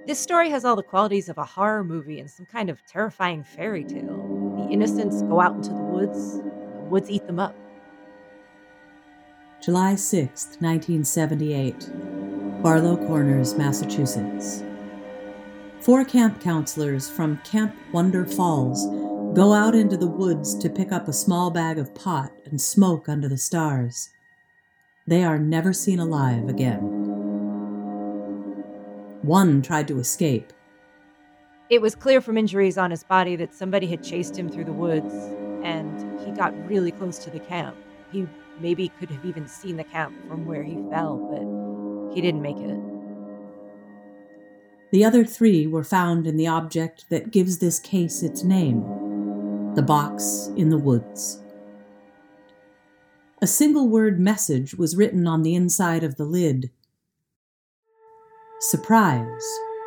This story has all the qualities of a horror movie and some kind of terrifying fairy tale. The innocents go out into the woods, and the woods eat them up. July 6, 1978, Barlow Corners, Massachusetts. 4 camp counselors from Camp Wonder Falls go out into the woods to pick up a small bag of pot and smoke under the stars. They are never seen alive again. One tried to escape. It was clear from injuries on his body that somebody had chased him through the woods, and he got really close to the camp. He maybe could have even seen the camp from where he fell, but he didn't make it. The other 3 were found in the object that gives this case its name, the box in the woods. A single-word message was written on the inside of the lid. Surprise.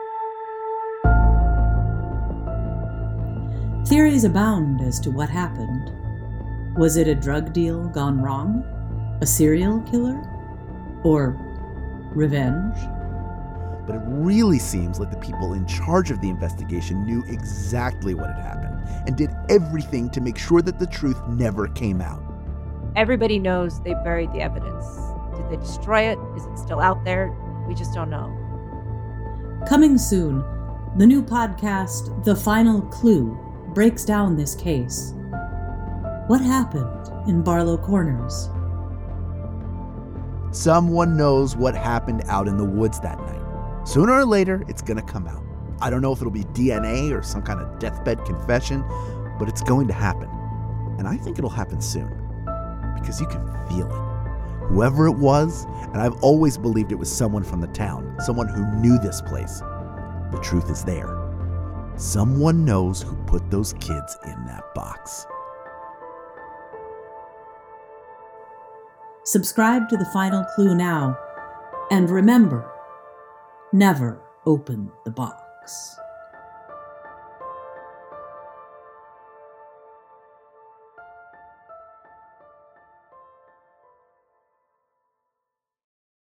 Theories abound as to what happened. Was it a drug deal gone wrong? A serial killer? Or revenge? But it really seems like the people in charge of the investigation knew exactly what had happened and did everything to make sure that the truth never came out. Everybody knows they buried the evidence. Did they destroy it? Is it still out there? We just don't know. Coming soon, the new podcast, The Final Clue, breaks down this case. What happened in Barlow Corners? Someone knows what happened out in the woods that night. Sooner or later, it's going to come out. I don't know if it'll be DNA or some kind of deathbed confession, but it's going to happen. And I think it'll happen soon. Because you can feel it. Whoever it was, and I've always believed it was someone from the town, someone who knew this place. The truth is there. Someone knows who put those kids in that box. Subscribe to The Final Clue now, and remember, never open the box.